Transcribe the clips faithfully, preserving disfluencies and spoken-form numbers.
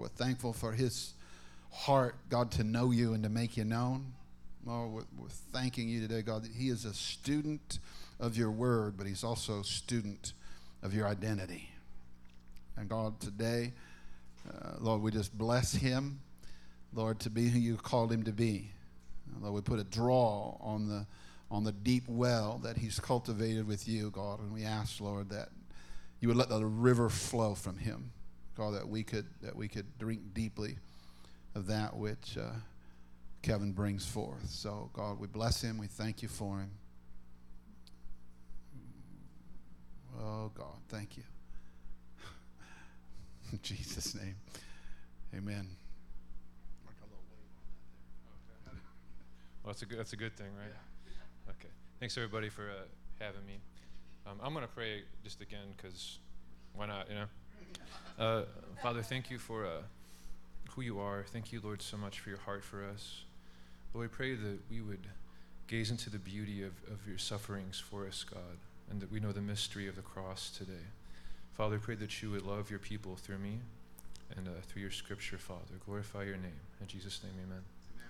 we're thankful for his heart, God, to know you and to make you known. Lord, we're, we're thanking you today, God, that he is a student of your word, but he's also a student of your identity. And God, today, uh, Lord, we just bless him, Lord, to be who you called him to be. Lord, we put a draw on the on the deep well that he's cultivated with you, God, and we ask, Lord, that you would let the river flow from him, God, that we could that we could drink deeply of that which uh, Kevin brings forth. So, God, we bless him. We thank you for him. Oh, God, thank you. In Jesus' name, amen. Well, that's a good, that's a good thing, right? Yeah. Okay. Thanks, everybody, for uh, having me. Um, I'm going to pray just again because why not, you know? Uh, Father, thank you for uh, who you are. Thank you, Lord, so much for your heart for us. Lord, we pray that we would gaze into the beauty of, of your sufferings for us, God, and that we know the mystery of the cross today. Father, we pray that you would love your people through me and uh, through your scripture, Father. Glorify your name. In Jesus' name, amen.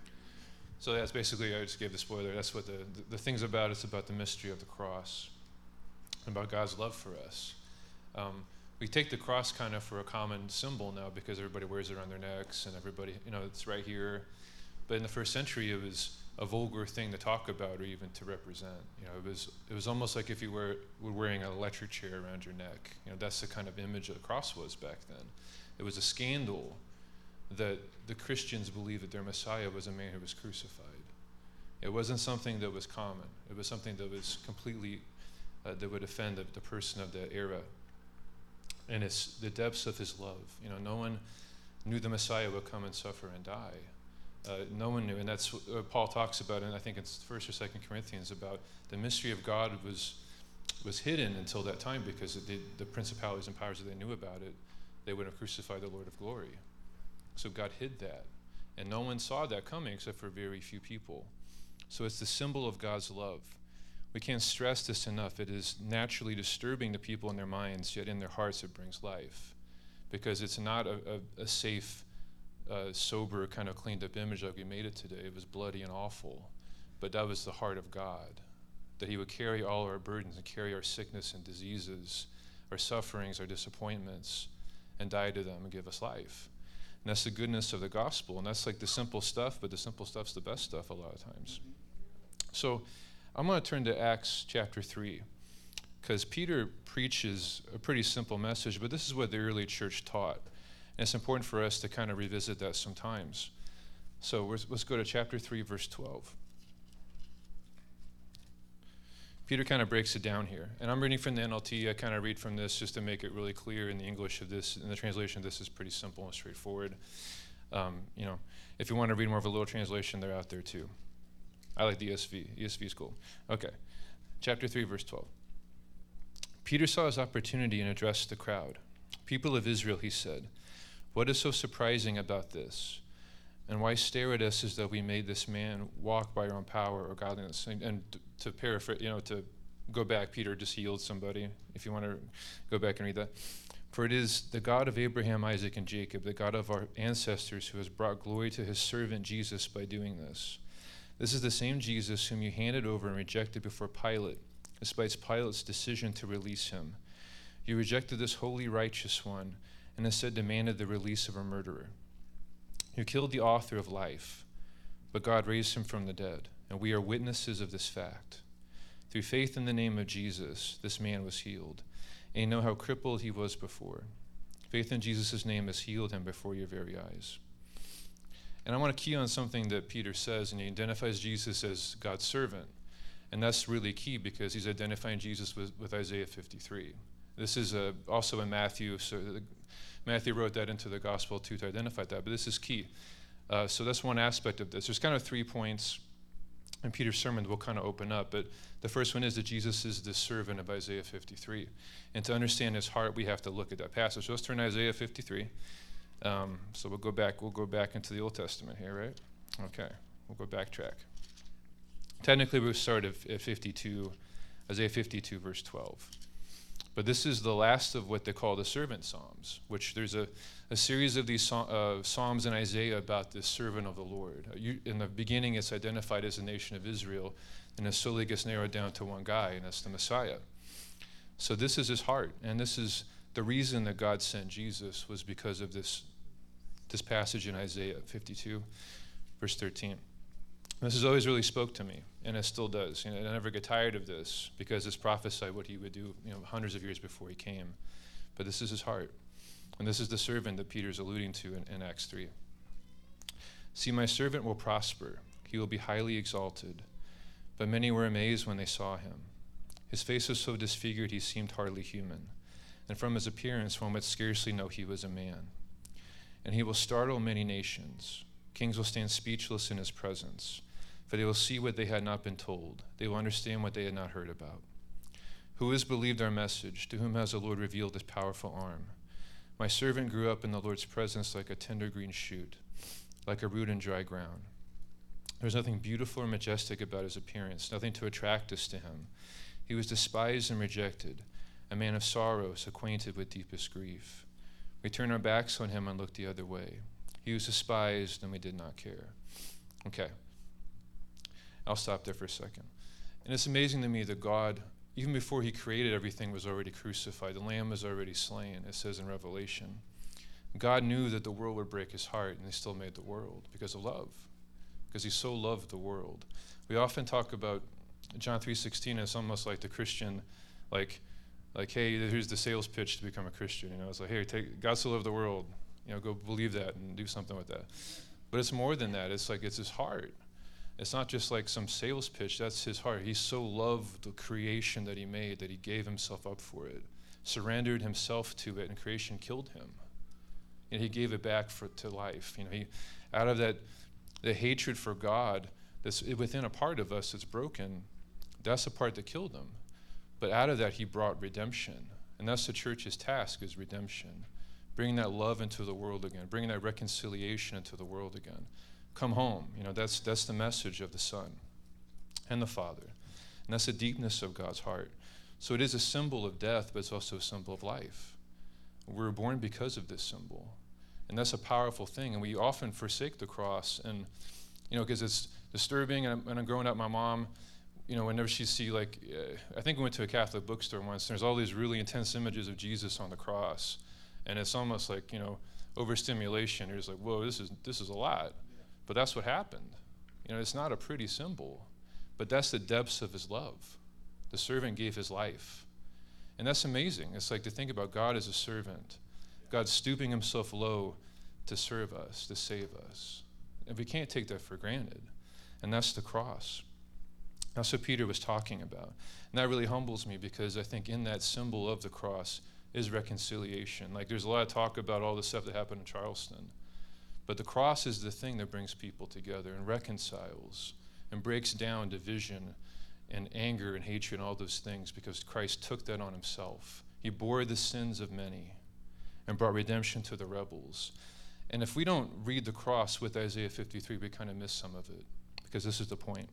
So that's basically, I just gave the spoiler, that's what the, the, the thing's about. It's about the mystery of the cross, about God's love for us. Um, we take the cross kind of for a common symbol now because everybody wears it around their necks and everybody, you know, it's right here. But in the first century, it was a vulgar thing to talk about or even to represent. You know, it was it was almost like if you were, were wearing an electric chair around your neck. You know, that's the kind of image the cross was back then. It was a scandal that the Christians believed that their Messiah was a man who was crucified. It wasn't something that was common. It was something that was completely, uh, that would offend the, the person of that era. And it's the depths of his love. You know, no one knew the Messiah would come and suffer and die. Uh, no one knew, and that's what uh, Paul talks about, and I think it's First or Second Corinthians, about the mystery of God was was hidden until that time because it did, the principalities and powers that they knew about it, they would have crucified the Lord of glory. So God hid that, and no one saw that coming except for very few people. So it's the symbol of God's love. We can't stress this enough. It is naturally disturbing to people in their minds, yet in their hearts it brings life, because it's not a, a, a safe, uh, sober, kind of cleaned up image like we made it today. It was bloody and awful, but that was the heart of God, that he would carry all our burdens and carry our sickness and diseases, our sufferings, our disappointments, and die to them and give us life. And that's the goodness of the gospel. And that's like the simple stuff, but the simple stuff's the best stuff a lot of times. So I'm going to turn to Acts chapter three, because Peter preaches a pretty simple message, but this is what the early church taught. And it's important for us to kind of revisit that sometimes. So we're, let's go to chapter three, verse twelve. Peter kind of breaks it down here. And I'm reading from the N L T. I kind of read from this just to make it really clear in the English of this. In the translation, this is pretty simple and straightforward. Um, you know, if you want to read more of a little translation, they're out there too. I like the E S V. E S V is cool. Okay. Chapter three, verse twelve. Peter saw his opportunity and addressed the crowd. People of Israel, he said, what is so surprising about this? And why stare at us as though we made this man walk by our own power or godliness? And, and to paraphrase, you know, to go back, Peter just healed somebody, if you want to go back and read that. For it is the God of Abraham, Isaac, and Jacob, the God of our ancestors, who has brought glory to his servant Jesus by doing this. This is the same Jesus whom you handed over and rejected before Pilate, despite Pilate's decision to release him. You rejected this holy, righteous one, and instead demanded the release of a murderer. You killed the author of life, but God raised him from the dead, and we are witnesses of this fact. Through faith in the name of Jesus, this man was healed, and you know how crippled he was before. Faith in Jesus' name has healed him before your very eyes. And I want to key on something that Peter says, and he identifies Jesus as God's servant. And that's really key because he's identifying Jesus with, with Isaiah fifty-three. This is uh, also in Matthew, so the, Matthew wrote that into the gospel too to identify that, but this is key. Uh, so that's one aspect of this. There's kind of three points in Peter's sermon that we'll kind of open up, but the first one is that Jesus is the servant of Isaiah fifty-three. And to understand his heart, we have to look at that passage. So let's turn to Isaiah fifty-three. Um, so we'll go back, we'll go back into the Old Testament here, right? Okay, we'll go backtrack. Technically, we'll start at, at fifty-two, Isaiah fifty-two, verse twelve. But this is the last of what they call the servant psalms, which there's a, a series of these uh, psalms in Isaiah about this servant of the Lord. Uh, you, in the beginning, it's identified as the nation of Israel, and it slowly gets narrowed down to one guy, and that's the Messiah. So this is his heart, and this is the reason that God sent Jesus, was because of this, this passage in Isaiah fifty-two, verse thirteen. This has always really spoke to me, and it still does. You know, I never get tired of this, because it's prophesied what he would do, you know, hundreds of years before he came. But this is his heart, and this is the servant that Peter's alluding to in, in Acts three. See, my servant will prosper; he will be highly exalted. But many were amazed when they saw him. His face was so disfigured he seemed hardly human, and from his appearance one would scarcely know he was a man. And he will startle many nations. Kings will stand speechless in his presence, for they will see what they had not been told. They will understand what they had not heard about. Who has believed our message? To whom has the Lord revealed his powerful arm? My servant grew up in the Lord's presence like a tender green shoot, like a root in dry ground. There was nothing beautiful or majestic about his appearance, nothing to attract us to him. He was despised and rejected, a man of sorrows, acquainted with deepest grief. We turned our backs on him and looked the other way. He was despised, and we did not care. Okay. I'll stop there for a second. And it's amazing to me that God, even before he created everything, was already crucified. The Lamb was already slain, it says in Revelation. God knew that the world would break his heart, and he still made the world because of love, because he so loved the world. We often talk about John three sixteen as almost like the Christian, like, like, hey, here's the sales pitch to become a Christian. You know, it's like, hey, take, God so loved the world. You know, go believe that and do something with that. But it's more than that. It's like it's his heart. It's not just like some sales pitch. That's his heart. He so loved the creation that he made that he gave himself up for it, surrendered himself to it, and creation killed him. And he gave it back for, to life. You know, he, out of that, the hatred for God that's within a part of us that's broken, that's the part that killed him. But out of that, he brought redemption. And that's the church's task, is redemption. Bringing that love into the world again, bringing that reconciliation into the world again. Come home. You know, that's that's the message of the Son and the Father. And that's the deepness of God's heart. So it is a symbol of death, but it's also a symbol of life. We were born because of this symbol. And that's a powerful thing. And we often forsake the cross. And, you know, because it's disturbing. And I'm, and I'm growing up, my mom, you know, whenever she see, like, uh, I think we went to a Catholic bookstore once, and there's all these really intense images of Jesus on the cross. And it's almost like, you know, overstimulation. You're just like, whoa, this is this is a lot. But that's what happened. You know, it's not a pretty symbol, but that's the depths of his love. The servant gave his life. And that's amazing. It's like to think about God as a servant, God stooping himself low to serve us, to save us. And we can't take that for granted. And that's the cross. That's what Peter was talking about. And that really humbles me, because I think in that symbol of the cross is reconciliation. Like, there's a lot of talk about all the stuff that happened in Charleston. But the cross is the thing that brings people together and reconciles and breaks down division and anger and hatred and all those things, because Christ took that on himself. He bore the sins of many and brought redemption to the rebels. And if we don't read the cross with Isaiah fifty-three, we kind of miss some of it, because this is the point.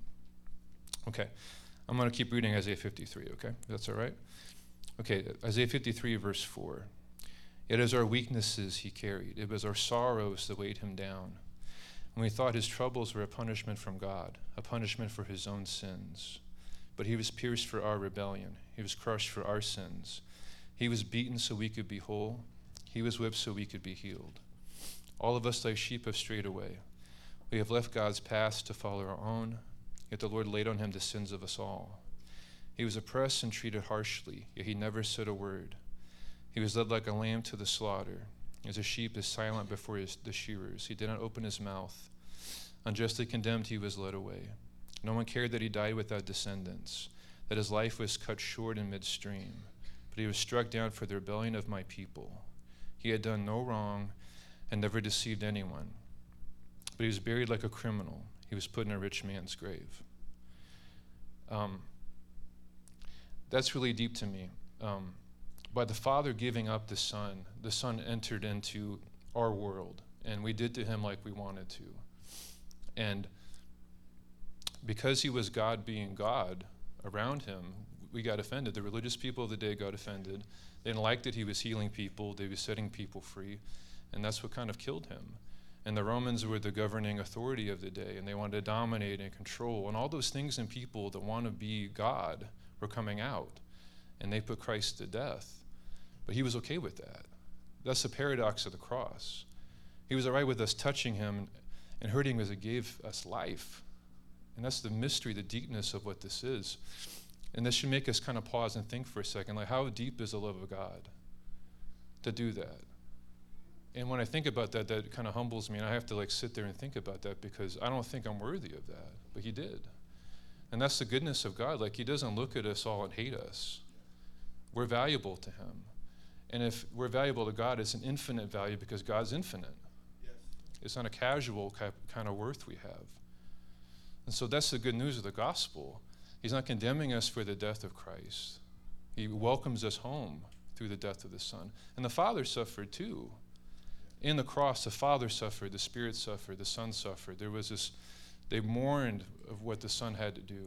Okay, I'm going to keep reading Isaiah fifty-three, okay? If that's all right? Okay, Isaiah fifty-three, verse four. It is our weaknesses he carried. It was our sorrows that weighed him down. And we thought his troubles were a punishment from God, a punishment for his own sins. But he was pierced for our rebellion. He was crushed for our sins. He was beaten so we could be whole. He was whipped so we could be healed. All of us like sheep have strayed away. We have left God's paths to follow our own, yet the Lord laid on him the sins of us all. He was oppressed and treated harshly, yet he never said a word. He was led like a lamb to the slaughter. As a sheep is silent before his, the shearers, he did not open his mouth. Unjustly condemned, he was led away. No one cared that he died without descendants, that his life was cut short in midstream. But he was struck down for the rebellion of my people. He had done no wrong and never deceived anyone. But he was buried like a criminal. He was put in a rich man's grave. Um, that's really deep to me. Um, by the Father giving up the Son, the Son entered into our world, and we did to him like we wanted to. And because he was God being God around him, we got offended. The religious people of the day got offended. They didn't like that he was healing people. They were setting people free. And that's what kind of killed him. And the Romans were the governing authority of the day, and they wanted to dominate and control. And all those things in people that want to be God were coming out. And they put Christ to death. But he was okay with that. That's the paradox of the cross. He was all right with us touching him and hurting as it gave us life. And that's the mystery, the deepness of what this is. And this should make us kind of pause and think for a second, like, how deep is the love of God to do that? And when I think about that, that kind of humbles me, and I have to like sit there and think about that because I don't think I'm worthy of that, but he did. And that's the goodness of God. Like, he doesn't look at us all and hate us. We're valuable to him. And if we're valuable to God, it's an infinite value because God's infinite. Yes. It's not a casual kind of worth we have. And so that's the good news of the gospel. He's not condemning us for the death of Christ. He welcomes us home through the death of the Son. And the Father suffered too. In the cross, the Father suffered, the Spirit suffered, the Son suffered. There was this, they mourned of what the Son had to do.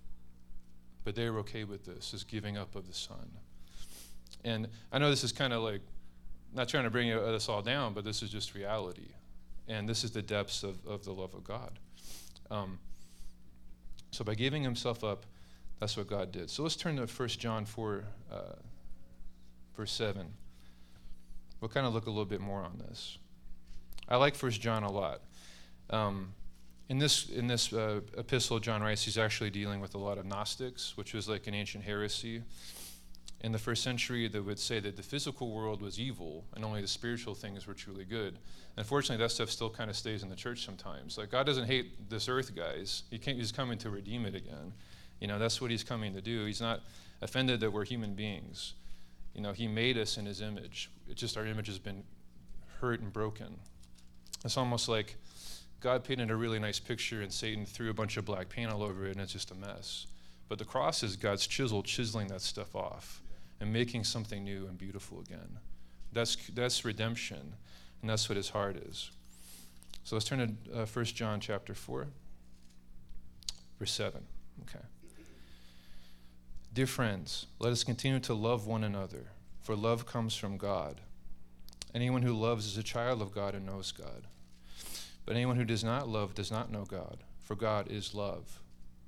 But they were okay with this, this giving up of the Son. And I know this is kind of like, not trying to bring us all down, but this is just reality. And this is the depths of, of the love of God. Um, so by giving himself up, that's what God did. So let's turn to First John four, uh, verse seven. We'll kind of look a little bit more on this. I like First John a lot. Um, in this in this uh, epistle, John writes, he's actually dealing with a lot of Gnostics, which was like an ancient heresy. In the first century, they would say that the physical world was evil and only the spiritual things were truly good. Unfortunately, that stuff still kind of stays in the church sometimes. Like, God doesn't hate this earth, guys. He can't, he's coming to redeem it again. You know, that's what he's coming to do. He's not offended that we're human beings. You know, he made us in his image. It's just our image has been hurt and broken. It's almost like God painted a really nice picture and Satan threw a bunch of black paint all over it and it's just a mess. But the cross is God's chisel chiseling that stuff off and making something new and beautiful again. That's that's redemption, and that's what his heart is. So let's turn to uh, First John chapter four, verse seven. Okay. Dear friends, let us continue to love one another, for love comes from God. Anyone who loves is a child of God and knows God. But anyone who does not love does not know God, for God is love.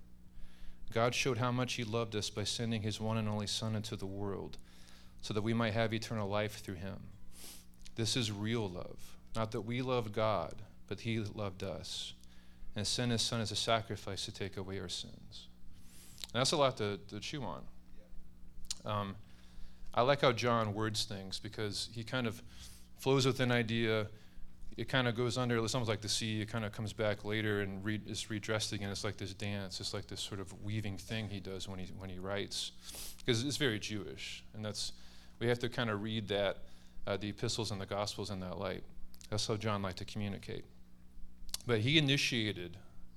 God showed how much he loved us by sending his one and only Son into the world, so that we might have eternal life through him. This is real love, not that we loved God, but he loved us, and sent his Son as a sacrifice to take away our sins. And that's a lot to, to chew on. Um, I like how John words things because he kind of flows with an idea. It kind of goes under, it's almost like the sea, it kind of comes back later and re, is redressed again. It's like this dance, it's like this sort of weaving thing he does when he when he writes. Because it's very Jewish, and that's, we have to kind of read that, uh, the epistles and the gospels in that light. That's how John liked to communicate. But he initiated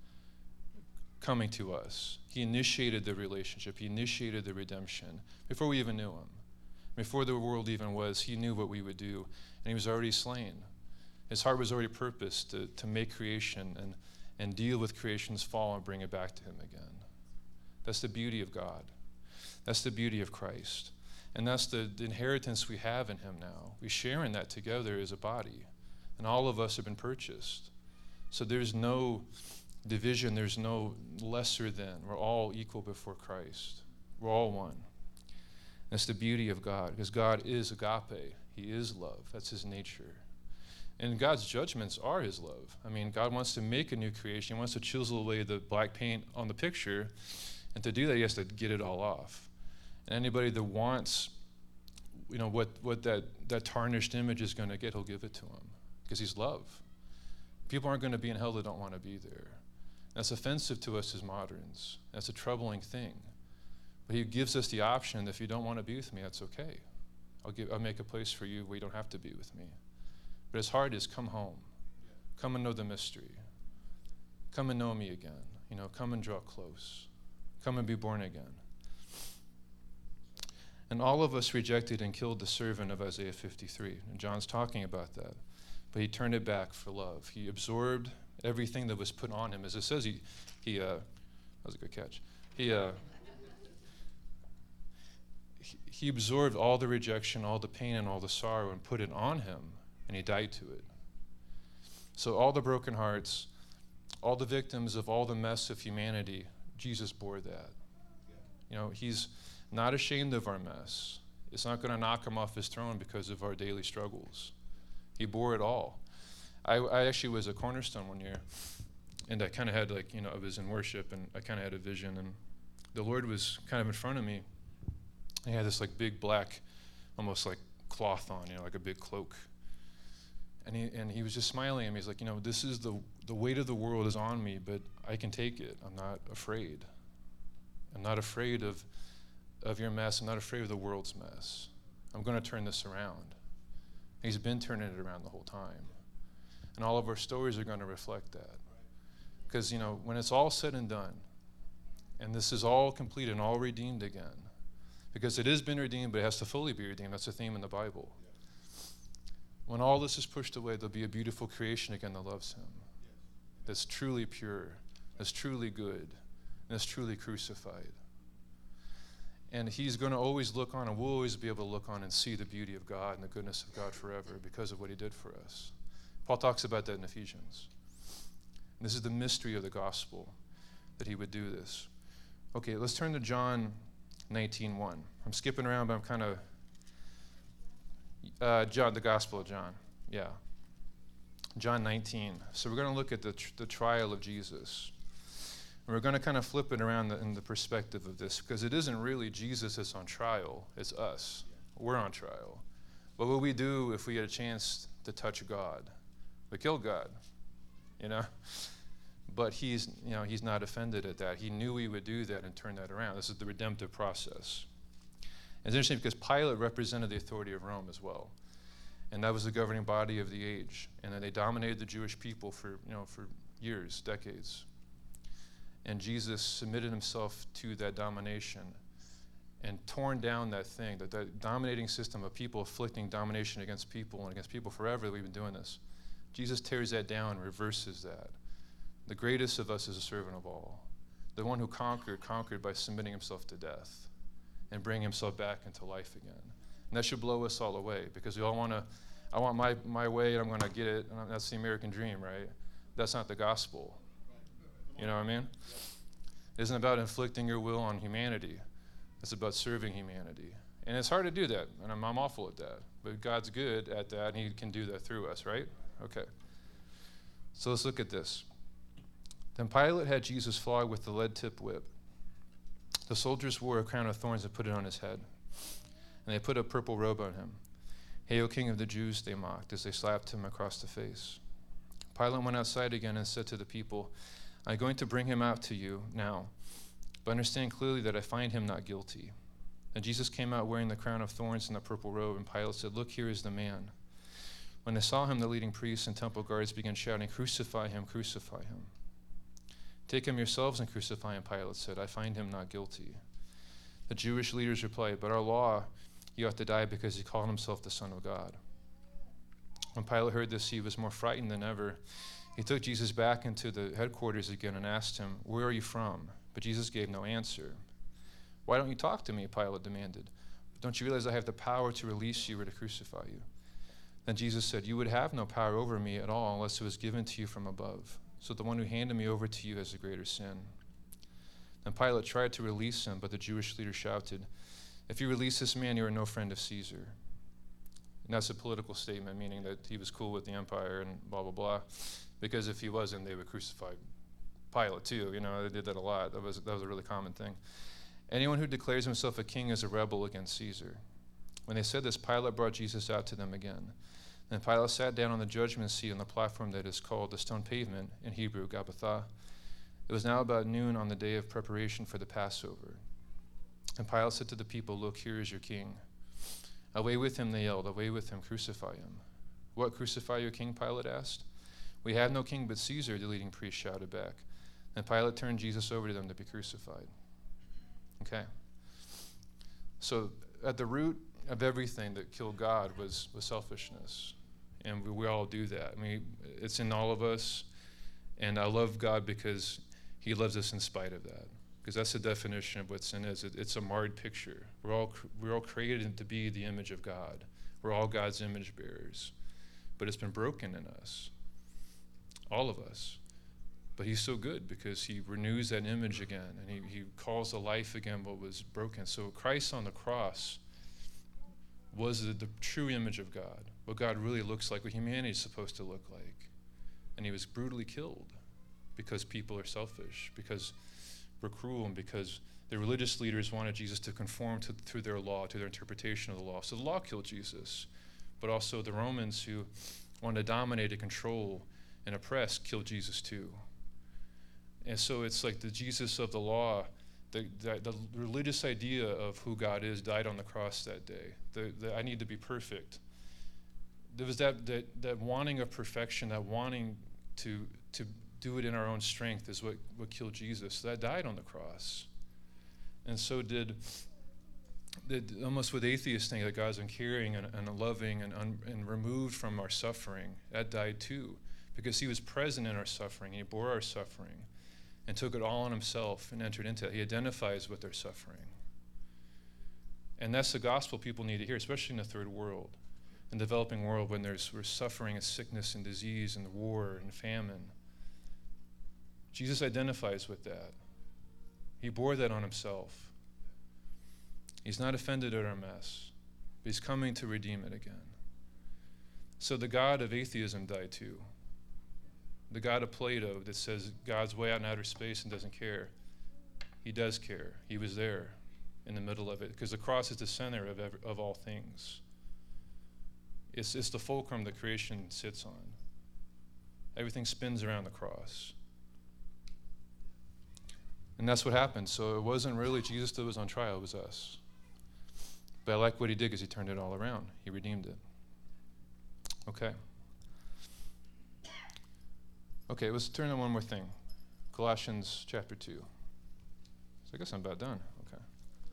coming to us. He initiated the relationship, he initiated the redemption before we even knew him. Before the world even was, he knew what we would do, and he was already slain. His heart was already purposed to, to make creation and, and deal with creation's fall and bring it back to him again. That's the beauty of God. That's the beauty of Christ. And that's the, the inheritance we have in him now. We share in that together as a body. And all of us have been purchased. So there's no division. There's no lesser than. We're all equal before Christ. We're all one. That's the beauty of God, because God is agape. He is love. That's his nature. And God's judgments are his love. I mean, God wants to make a new creation. He wants to chisel away the black paint on the picture. And to do that, he has to get it all off. And anybody that wants, you know, what, what that, that tarnished image is going to get, he'll give it to him. Because he's love. People aren't going to be in hell that don't want to be there. That's offensive to us as moderns. That's a troubling thing. But he gives us the option that if you don't want to be with me, that's okay. I'll, give, I'll make a place for you where you don't have to be with me. But his heart is, come home. Come and know the mystery. Come and know me again. You know, come and draw close. Come and be born again. And all of us rejected and killed the servant of Isaiah fifty-three. And John's talking about that. But he turned it back for love. He absorbed everything that was put on him. As it says, he, he uh, that was a good catch. He, uh, he, he absorbed all the rejection, all the pain, and all the sorrow and put it on him, and he died to it. So all the broken hearts, all the victims of all the mess of humanity, Jesus bore that. You know, he's not ashamed of our mess. It's not going to knock him off his throne because of our daily struggles. He bore it all. I, I actually was at Cornerstone one year, and I kind of had like, you know, I was in worship, and I kind of had a vision, and the Lord was kind of in front of me. He had this like big black, almost like cloth on, you know, like a big cloak. And he and he was just smiling at me. He's like, you know, this is the the weight of the world is on me, but I can take it. I'm not afraid. I'm not afraid of of your mess. I'm not afraid of the world's mess. I'm going to turn this around. He's been turning it around the whole time. And all of our stories are going to reflect that. Because, you know, when it's all said and done, and this is all complete and all redeemed again, because it has been redeemed, but it has to fully be redeemed. That's the theme in the Bible. When all this is pushed away, there'll be a beautiful creation again that loves him, that's truly pure, that's truly good, and that's truly crucified. And he's going to always look on, and we'll always be able to look on and see the beauty of God and the goodness of God forever because of what he did for us. Paul talks about that in Ephesians. And this is the mystery of the gospel, that he would do this. Okay, let's turn to John nineteen one. I'm skipping around, but I'm kind of... Uh, John, the Gospel of John, yeah. John nineteen. So we're going to look at the, tr- the trial of Jesus. And we're going to kind of flip it around the, in the perspective of this, because it isn't really Jesus that's on trial, it's us. We're on trial. What would we do if we had a chance to touch God? We kill God, you know? But he's, you know, he's not offended at that. He knew we would do that and turn that around. This is the redemptive process. It's interesting because Pilate represented the authority of Rome as well. And that was the governing body of the age. And they dominated the Jewish people for, you know, for years, decades. And Jesus submitted himself to that domination and torn down that thing, that, that dominating system of people afflicting domination against people and against people forever that we've been doing this. Jesus tears that down and reverses that. The greatest of us is a servant of all. The one who conquered, conquered by submitting himself to death and bringing himself back into life again. And that should blow us all away, because we all want to, I want my, my way and I'm going to get it. And that's the American dream, right? That's not the gospel. You know what I mean? It isn't about inflicting your will on humanity. It's about serving humanity. And it's hard to do that, and I'm, I'm awful at that. But God's good at that, and he can do that through us, right? Okay. So let's look at this. Then Pilate had Jesus flogged with the lead-tipped whip. The soldiers wore a crown of thorns and put it on his head. And they put a purple robe on him. "Hail, King of the Jews," they mocked as they slapped him across the face. Pilate went outside again and said to the people, "I'm going to bring him out to you now, but understand clearly that I find him not guilty." And Jesus came out wearing the crown of thorns and the purple robe, and Pilate said, "Look, here is the man." When they saw him, the leading priests and temple guards began shouting, "Crucify him, crucify him." "Take him yourselves and crucify him," Pilate said. "I find him not guilty." The Jewish leaders replied, "But our law, he ought to die because he called himself the Son of God." When Pilate heard this, he was more frightened than ever. He took Jesus back into the headquarters again and asked him, "Where are you from?" But Jesus gave no answer. "Why don't you talk to me?" Pilate demanded. "Don't you realize I have the power to release you or to crucify you?" Then Jesus said, "You would have no power over me at all unless it was given to you from above. So the one who handed me over to you has a greater sin." Then Pilate tried to release him, but the Jewish leader shouted, "If you release this man, you are no friend of Caesar." And that's a political statement, meaning that he was cool with the empire and blah, blah, blah. Because if he wasn't, they would crucify Pilate too. You know, they did that a lot. That was, that was a really common thing. Anyone who declares himself a king is a rebel against Caesar. When they said this, Pilate brought Jesus out to them again. Then Pilate sat down on the judgment seat on the platform that is called the stone pavement, in Hebrew, Gabbatha. It was now about noon on the day of preparation for the Passover. And Pilate said to the people, "Look, here is your king." "Away with him," they yelled. "Away with him, crucify him." "What, crucify your king?" Pilate asked. "We have no king but Caesar," the leading priest shouted back. Then Pilate turned Jesus over to them to be crucified. Okay. So at the root of everything that killed God was, was selfishness. And we, we all do that. I mean, it's in all of us. And I love God because he loves us in spite of that. because that's the definition of what sin is. It, it's a marred picture. We're all we're all created to be the image of God. We're all God's image bearers, but it's been broken in us, all of us. But he's so good because he renews that image again, and he, he calls to life again what was broken. So Christ on the cross was the, the true image of God, what God really looks like, what humanity is supposed to look like. And he was brutally killed because people are selfish, because we're cruel, and because the religious leaders wanted Jesus to conform to through their law, to their interpretation of the law. So the law killed Jesus, but also the Romans who wanted to dominate and control and oppress killed Jesus too. And so it's like the Jesus of the law, the, the, the religious idea of who God is died on the cross that day. The, the I need to be perfect. There was that, that, that wanting of perfection, that wanting to, to do it in our own strength is what, what killed Jesus. That died on the cross. And so did, did almost with atheists think that God's been caring and, and loving and, un, and removed from our suffering. That died too, because he was present in our suffering. He bore our suffering and took it all on himself and entered into it. He identifies with their suffering. And that's the gospel people need to hear, especially in the third world, in the developing world, when there's we're suffering and sickness and disease and war and famine. Jesus identifies with that. He bore that on himself. He's not offended at our mess, but he's coming to redeem it again. So the God of atheism died too. The God of Plato that says God's way out in outer space and doesn't care, he does care. He was there in the middle of it, because the cross is the center of every, of all things. It's, it's the fulcrum that creation sits on. Everything spins around the cross. And that's what happened. So it wasn't really Jesus that was on trial, it was us. But I like what he did because he turned it all around. He redeemed it. Okay. Okay, let's turn to one more thing. Colossians chapter two. So I guess I'm about done. Okay.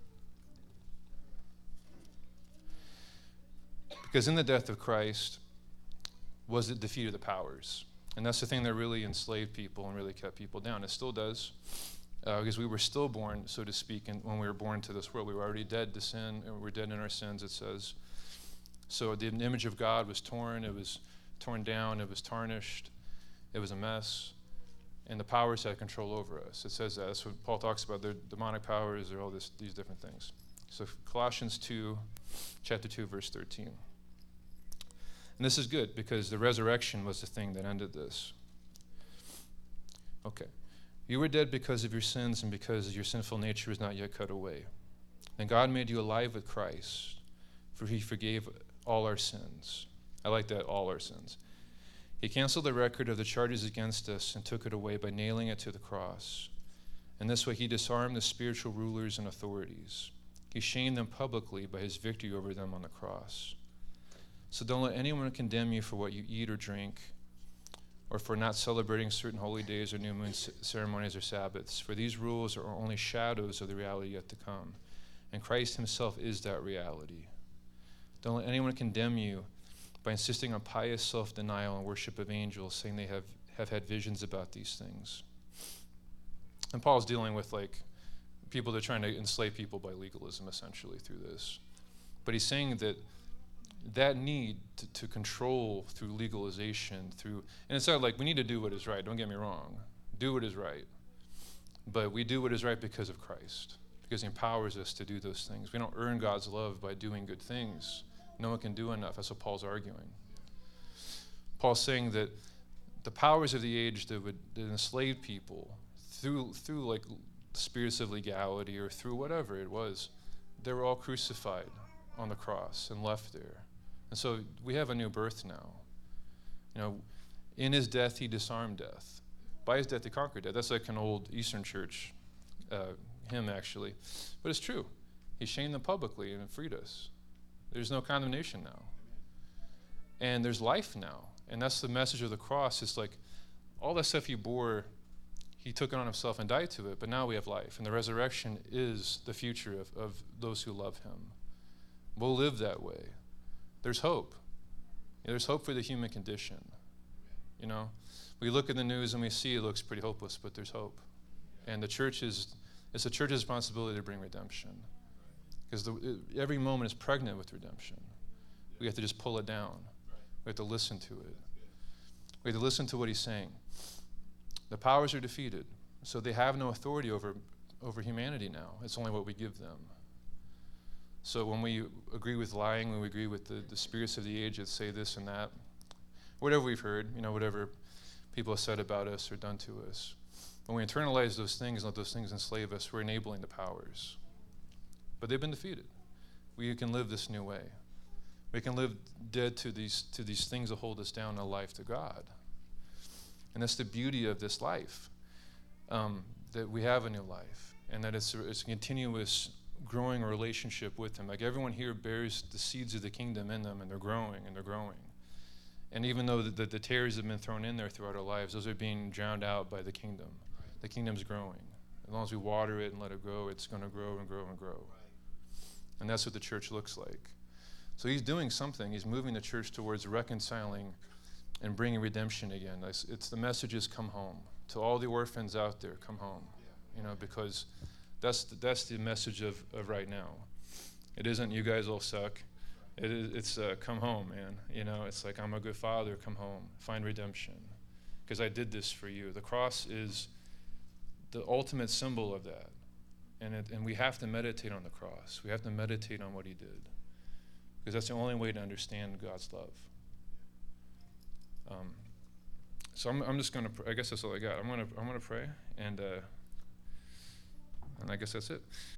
Because in the death of Christ was the defeat of the powers. And that's the thing that really enslaved people and really kept people down. It still does. Uh, because we were stillborn, so to speak, and when we were born to this world. We were already dead to sin, and we were dead in our sins, it says. So the image of God was torn, it was torn down, it was tarnished, it was a mess, and the powers had control over us. It says that. That's what Paul talks about. They're demonic powers, they're all this, these different things. So Colossians two, chapter two, verse thirteen. And this is good, because the resurrection was the thing that ended this. Okay. You were dead because of your sins and because your sinful nature was not yet cut away. And God made you alive with Christ, for he forgave all our sins. I like that, all our sins. He canceled the record of the charges against us and took it away by nailing it to the cross. In this way, he disarmed the spiritual rulers and authorities. He shamed them publicly by his victory over them on the cross. So don't let anyone condemn you for what you eat or drink, or for not celebrating certain holy days or new moon c- ceremonies or Sabbaths, for these rules are only shadows of the reality yet to come, and Christ himself is that reality. Don't let anyone condemn you by insisting on pious self-denial and worship of angels, saying they have, have had visions about these things. And Paul's dealing with like people that are trying to enslave people by legalism, essentially, through this. But he's saying that that need to, to control through legalization, through, and it's not like we need to do what is right, don't get me wrong. Do what is right. But we do what is right because of Christ, because he empowers us to do those things. We don't earn God's love by doing good things. No one can do enough. That's what Paul's arguing. Paul's saying that the powers of the age that would that enslave people through through like spirits of legality or through whatever it was, they were all crucified on the cross and left there. And so we have a new birth now. You know, in his death, he disarmed death. By his death, he conquered death. That's like an old Eastern Church uh, hymn, actually. But it's true. He shamed them publicly and freed us. There's no condemnation now. And there's life now. And that's the message of the cross. It's like all that stuff he bore, he took it on himself and died to it. But now we have life. And the resurrection is the future of, of those who love him. We'll live that way. There's hope. There's hope for the human condition. You know, we look at the news and we see it looks pretty hopeless, but there's hope. And the church is It's the church's responsibility to bring redemption. Because every moment is pregnant with redemption. We have to just pull it down. We have to listen to it. We have to listen to what he's saying. The powers are defeated, so they have no authority over, over humanity now. It's only what we give them. So when we agree with lying, when we agree with the, the spirits of the age that say this and that, whatever we've heard, you know, whatever people have said about us or done to us, when we internalize those things and let those things enslave us, we're enabling the powers. But they've been defeated. We can live this new way. We can live dead to these to these things that hold us down in life to God. And that's the beauty of this life, um, that we have a new life, and that it's a, it's a continuous growing relationship with him. Like everyone here bears the seeds of the kingdom in them, and they're growing, and they're growing. And even though the, the, the tares have been thrown in there throughout our lives, those are being drowned out by the kingdom. The kingdom's growing. As long as we water it and let it grow, it's going to grow and grow and grow. And that's what the church looks like. So he's doing something. He's moving the church towards reconciling and bringing redemption again. It's, it's the message is come home. To all the orphans out there, come home. You know, because that's the, that's the message of, of right now. It isn't you guys all suck. It is, it's uh, come home, man. You know, it's like I'm a good father, come home, find redemption. Because I did this for you. The cross is the ultimate symbol of that. And, it, and we have to meditate on the cross. We have to meditate on what he did. Because that's the only way to understand God's love. Um, so I'm, I'm just going to, pr- I guess that's all I got. I'm going to I'm gonna pray, and, uh, and I guess that's it.